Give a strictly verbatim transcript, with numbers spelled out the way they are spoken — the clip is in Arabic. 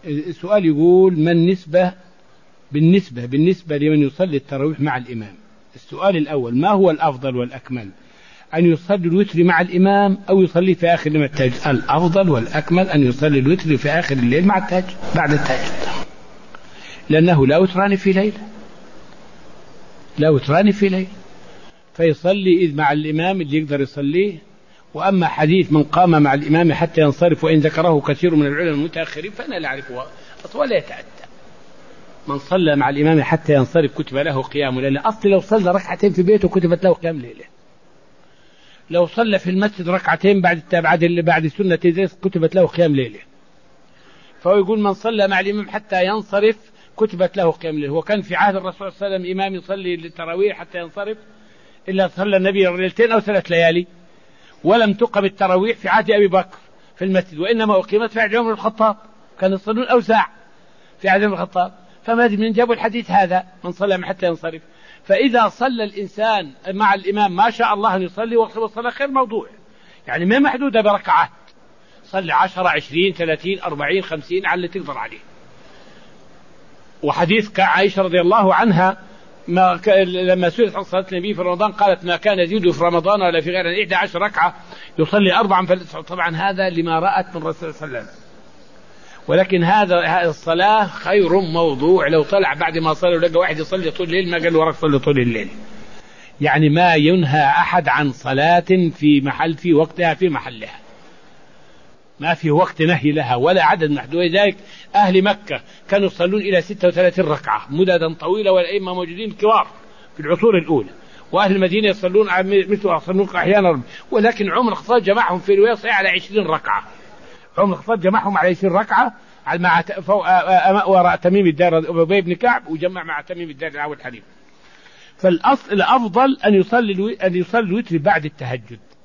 السؤال يقول ما النسبة بالنسبة بالنسبة لمن يصلي التراويح مع الإمام. السؤال الأول: ما هو الأفضل والأكمل، أن يصلي الوتر مع الإمام أو يصلي في آخر الليل التهجد؟ الأفضل والأكمل أن يصلي الوتر في آخر الليل مع التهجد بعد التهجد، لأنه لا وتران في ليل، لا وتران في ليل، فيصلي مع الإمام اللي يقدر يصليه. وأما حديث من قام مع الإمام حتى ينصرف وإن ذكره كثير من العلماء المتأخرين فأنا لا أعرفه ولا يتأتى. من صلى مع الإمام حتى ينصرف كتب له قيام ليلة. أصل لو صلى ركعتين في بيته كتبت له قيام ليلة، لو صلى في المسجد ركعتين بعد بعد اللي بعد سنة كتبت له قيام ليلة. فهو يقول من صلى مع الإمام حتى ينصرف كتبت له قيام ليلة. وكان في عهد الرسول صلى الله عليه وسلم إمام يصلي للتراويح حتى ينصرف إلا صلى النبي ليلتين أو ثلاث ليالي، ولم تقم التراويح في عهد أبي بكر في المسجد، وإنما أقيمت في عهد عمر الخطاب، كان يصلون أوسع في عهد عمر الخطاب. فما من جابوا الحديث هذا من صلى حتى ينصرف. فإذا صلى الإنسان مع الإمام ما شاء الله أن يصلي وصلى خير موضوع، يعني ما محدودة بركعات، صلي عشرة عشرين ثلاثين أربعين خمسين على اللي تقدر عليه. وحديث عائشة رضي الله عنها ما ك... لما سئلت عن صلاة النبي في رمضان قالت ما كان يزيد في رمضان ولا في غيره إحدى عشر ركعة يصلي أربعا فل... طبعا هذا لما رأت من رسول الله صلى الله عليه وسلم. ولكن هذا هذه الصلاة خير موضوع. لو طلع بعد ما صلى ولقى واحد يصلي طول الليل ما قال وراك صلي طول الليل. يعني ما ينهى أحد عن صلاة في محل في وقتها في محلها، ما في وقت نهي لها ولا عدد محدود. ولذلك أهل مكة كانوا يصلون إلى ستة وثلاثين ركعة مددا طويلة، والأئمة موجودين كبار في العصور الأولى. وأهل المدينة يصلون مثل يصلون أحيانا، ولكن عمر الخطاب جمعهم في رواية صحيحة على عشرين ركعة. عمر الخطاب جمعهم على عشرين ركعة مع وراء تميم الدار أبي بن كعب، وجمع مع تميم الدار الأول حليم. فالأصل الأفضل أن يصلي أن يصلي الوتر بعد التهجد.